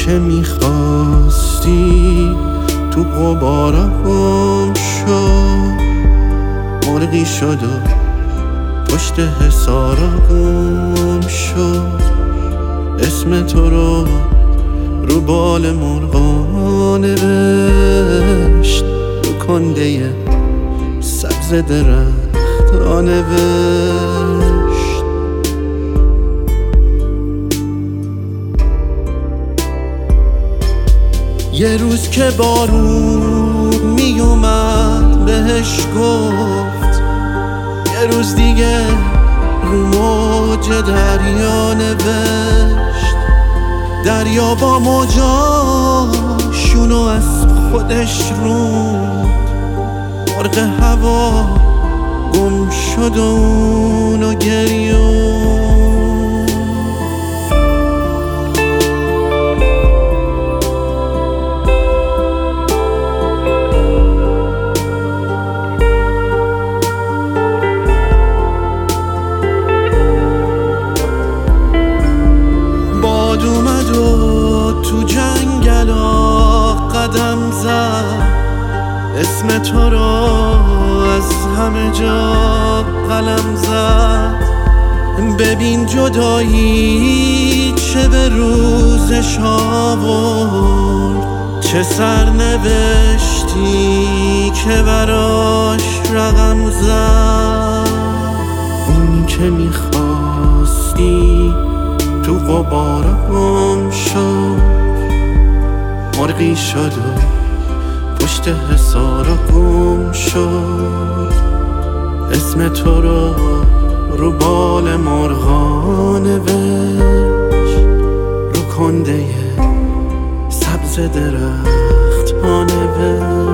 که میخواستی تو غبارا گم شد، مرغی شد و پشت حصارا گم شد. اسم تو رو بال مرغا نوشت، رو کنده سبز درخت‌ها نوشت. یه روز که بارون می اومد بهش گفت، یه روز دیگه رو موج دریا نوشت. دریا با موجاشونو از خودش روند، مرغ هوا گم شد و اونو گریون. باد اومد و تو جنگلا قدم زد، اسم تو را از همه جا قلم زد. ببین جدایی چه به روزش آورد، چه سرنوشتی که براش رقم زد. اون که میخواستی تو غبارا گم شد، مرغی شد و پشت حصارا گم شد. اسم تو رو بال مرغا نوشت، رو کنده سبز درخت‌ها نوشت.